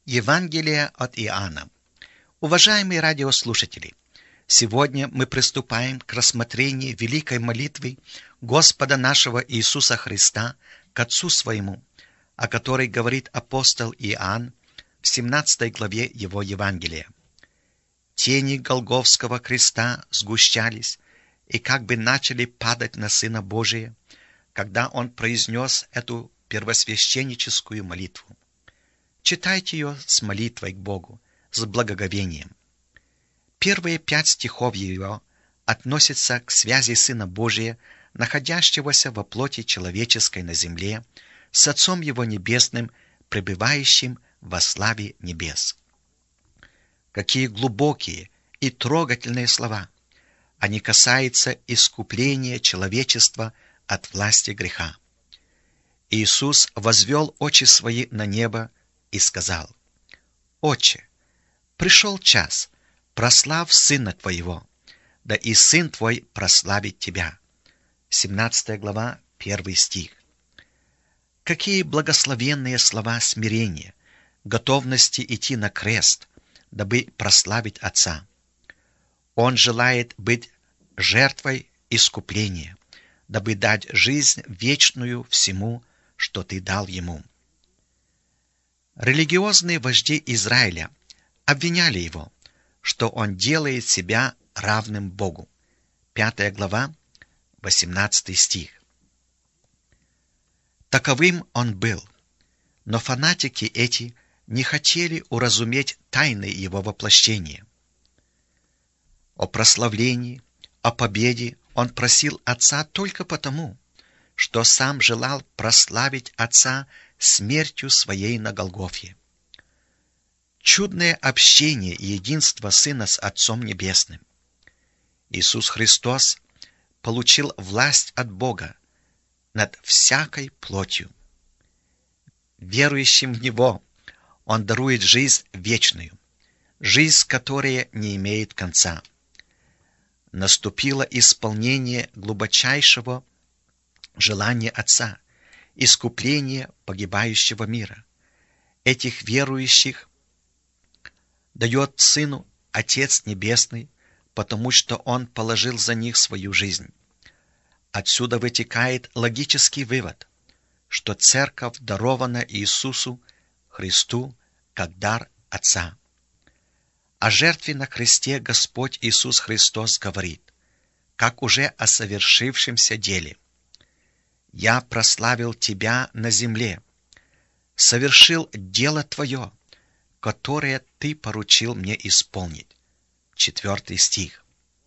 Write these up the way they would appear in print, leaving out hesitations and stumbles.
Евангелие от Иоанна. Уважаемые радиослушатели, сегодня мы приступаем к рассмотрению великой молитвы Господа нашего Иисуса Христа к Отцу Своему, о которой говорит апостол Иоанн в 17 главе его Евангелия. Тени Голгофского креста сгущались и как бы начали падать на Сына Божия, когда Он произнес эту первосвященническую молитву. Читайте ее с молитвой к Богу, с благоговением. Первые 5 стихов ее относятся к связи Сына Божия, находящегося во плоти человеческой на земле, с Отцом Его Небесным, пребывающим во славе небес. Какие глубокие и трогательные слова! Они касаются искупления человечества от власти греха. Иисус возвел очи свои на небо и сказал: «Отче, пришел час, прослав Сына Твоего, да и Сын Твой прославит Тебя». 17 глава, 1 стих. Какие благословенные слова смирения, готовности идти на крест, дабы прославить Отца. Он желает быть жертвой искупления, дабы дать жизнь вечную всему, что Ты дал Ему. Религиозные вожди Израиля обвиняли Его, что Он делает себя равным Богу. 5 глава, 18 стих. Таковым Он был, но фанатики эти не хотели уразуметь тайны Его воплощения. О прославлении, о победе Он просил Отца только потому, что Сам желал прославить Отца смертью Своей на Голгофе. Чудное общение и единство Сына с Отцом Небесным. Иисус Христос получил власть от Бога над всякой плотью. Верующим в Него Он дарует жизнь вечную, жизнь, которая не имеет конца. Наступило исполнение глубочайшего желания Отца, искупление погибающего мира. Этих верующих дает Сыну Отец Небесный, потому что Он положил за них свою жизнь. Отсюда вытекает логический вывод, что Церковь дарована Иисусу Христу как дар Отца. О жертве на кресте Господь Иисус Христос говорит, как уже о совершившемся деле: «Я прославил Тебя на земле, совершил дело Твое, которое Ты поручил мне исполнить». 4 стих.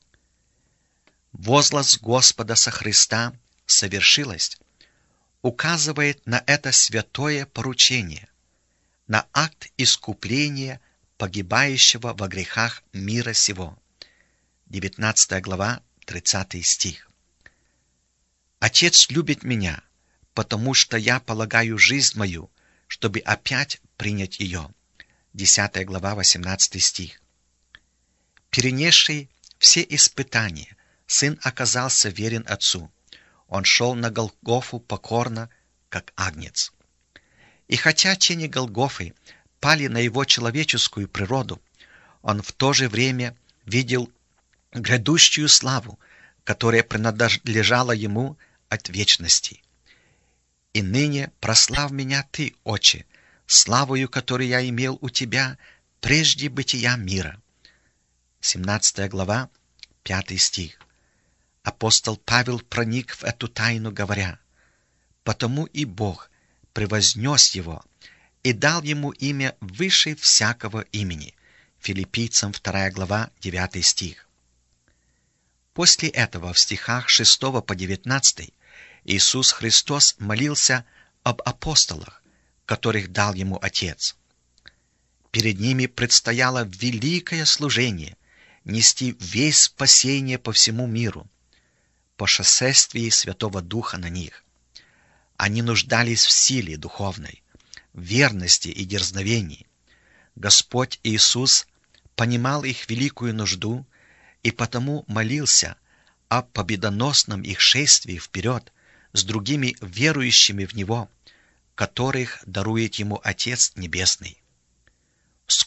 Возглас Господа со Христа «совершилось» указывает на это святое поручение, на акт искупления погибающего во грехах мира сего. 19 глава, 30 стих. «Отец любит меня, потому что я полагаю жизнь мою, чтобы опять принять ее». 10 глава, 18 стих. Перенесший все испытания, Сын оказался верен Отцу. Он шел на Голгофу покорно, как агнец. И хотя тени Голгофы пали на Его человеческую природу, Он в то же время видел грядущую славу, которая принадлежала Ему от вечности. «И ныне прослав меня Ты, Отче, славою, которую я имел у Тебя прежде бытия мира». 17 глава, 5 стих. Апостол Павел проник в эту тайну, говоря: «Потому и Бог превознес Его и дал Ему имя выше всякого имени». Филиппийцам 2 глава, 9 стих. После этого в стихах 6 по 19 Иисус Христос молился об апостолах, которых дал Ему Отец. Перед ними предстояло великое служение — нести весть спасения по всему миру, по шествии Святого Духа на них. Они нуждались в силе духовной, в верности и дерзновении. Господь Иисус понимал их великую нужду и потому молился о победоносном их шествии вперед с другими верующими в Него, которых дарует Ему Отец Небесный.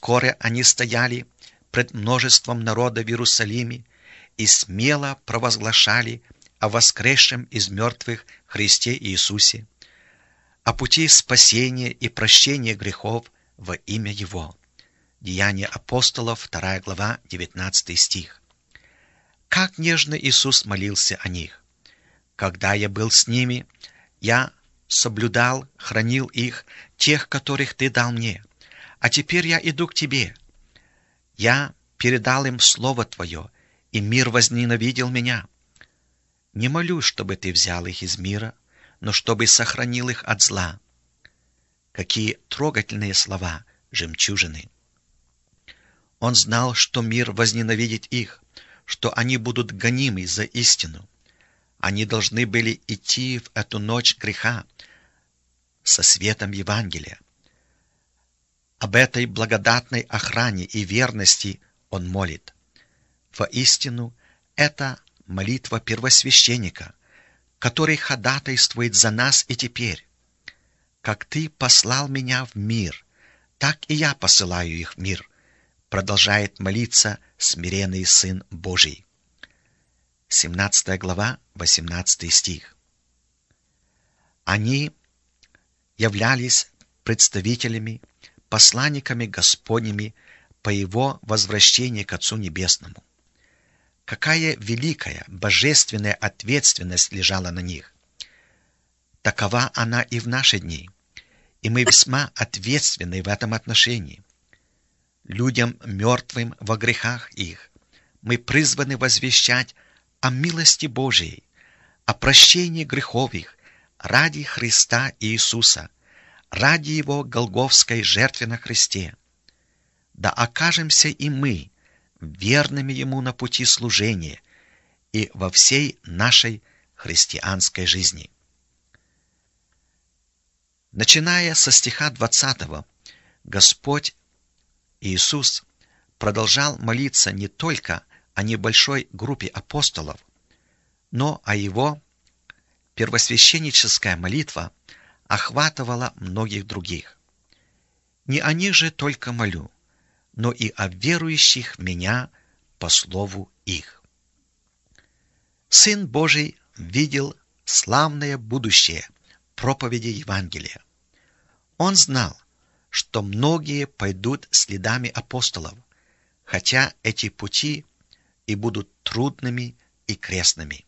Вскоре они стояли пред множеством народа в Иерусалиме и смело провозглашали о воскресшем из мертвых Христе Иисусе, о пути спасения и прощения грехов во имя Его. Деяния апостолов, 2 глава, 19 стих. Как нежно Иисус молился о них. «Когда я был с ними, я соблюдал, хранил их, тех, которых Ты дал мне. А теперь я иду к Тебе. Я передал им Слово Твое, и мир возненавидел меня. Не молюсь, чтобы Ты взял их из мира, но чтобы сохранил их от зла». Какие трогательные слова, жемчужины! Он знал, что мир возненавидит их, что они будут гонимы за истину. Они должны были идти в эту ночь греха со светом Евангелия. Об этой благодатной охране и верности он молит. Воистину, это молитва первосвященника, который ходатайствует за нас и теперь. «Как Ты послал меня в мир, так и я посылаю их в мир», продолжает молиться смиренный Сын Божий. 17 глава, 18 стих. Они являлись представителями, посланниками Господними по Его возвращении к Отцу Небесному. Какая великая божественная ответственность лежала на них! Такова она и в наши дни, и мы весьма ответственны в этом отношении. Людям, мертвым во грехах их, мы призваны возвещать о милости Божией, о прощении грехов их ради Христа Иисуса, ради Его голгофской жертвы на кресте. Да окажемся и мы верными Ему на пути служения и во всей нашей христианской жизни. Начиная со стиха 20, Господь Иисус продолжал молиться не только о небольшой группе апостолов, но о Его первосвященническая молитва охватывала многих других. «Не о них же только молю, но и о верующих в Меня по слову их». Сын Божий видел славное будущее проповеди Евангелия. Он знал, что многие пойдут следами апостолов, хотя эти пути и будут трудными и крестными.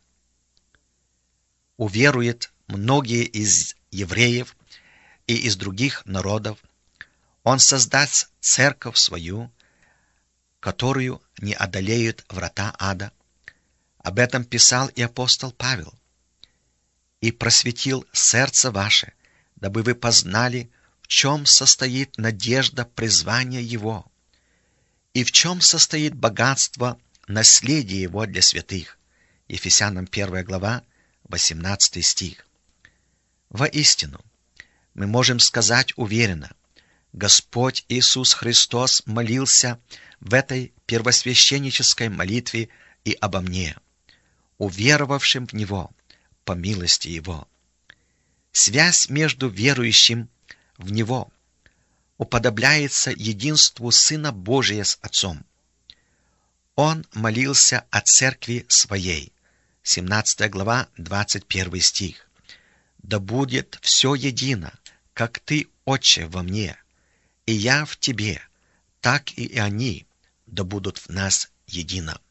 Уверуют многие из евреев и из других народов. Он создаст церковь свою, которую не одолеют врата ада. Об этом писал и апостол Павел. «И просветил сердце ваше, дабы вы познали, в чем состоит надежда призвания Его, и в чем состоит богатство наследия Его для святых». Ефесянам 1 глава, 18 стих. Воистину, мы можем сказать уверенно, Господь Иисус Христос молился в этой первосвященнической молитве и обо мне, уверовавшим в Него, по милости Его. Связь между верующим в Него уподобляется единству Сына Божия с Отцом. Он молился о церкви своей, 17 глава, 21 стих. «Да будет все едино, как Ты, Отче, во мне, и я в Тебе, так и они да будут в нас едино».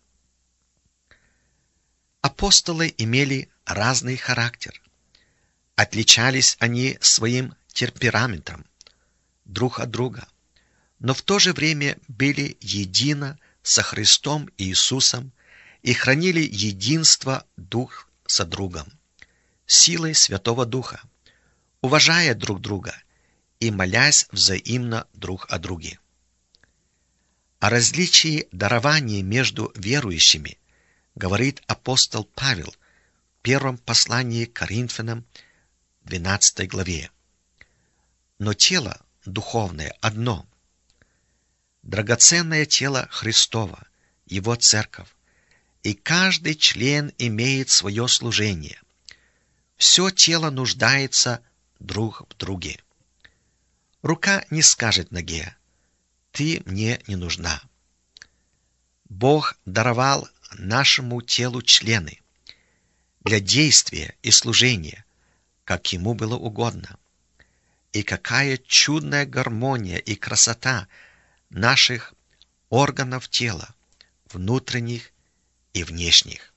Апостолы имели разный характер. Отличались они своим темпераментом друг от друга, но в то же время были едино со Христом Иисусом и хранили единство друг со другом, силой Святого Духа, уважая друг друга и молясь взаимно друг о друге. О различии дарований между верующими говорит апостол Павел в первом послании к Коринфянам, 12 главе. «Но тело духовное одно. Драгоценное тело Христово, Его церковь, и каждый член имеет свое служение. Все тело нуждается друг в друге. Рука не скажет ноге: ты мне не нужна. Бог даровал нашему телу члены для действия и служения, как ему было угодно. И какая чудная гармония и красота наших органов тела, внутренних и внешних.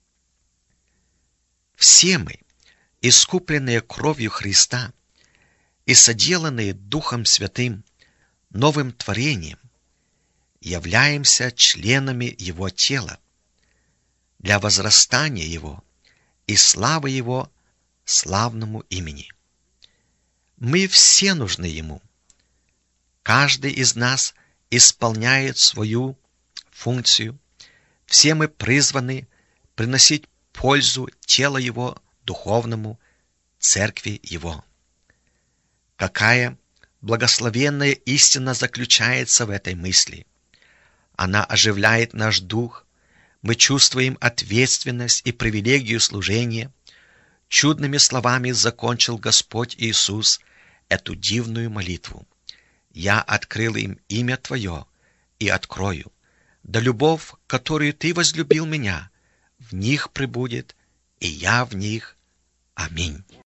Все мы, искупленные кровью Христа и соделанные Духом Святым новым творением, являемся членами Его тела для возрастания Его и славы Его славному имени. Мы все нужны Ему. Каждый из нас исполняет свою функцию. Все мы призваны приносить пользу телу Его духовному, церкви Его. Какая благословенная истина заключается в этой мысли. Она оживляет наш дух. Мы чувствуем ответственность и привилегию служения. Чудными словами закончил Господь Иисус эту дивную молитву. «Я открыл им имя Твое и открою. Да любовь, которую Ты возлюбил меня, в них пребудет, и я в них. Аминь».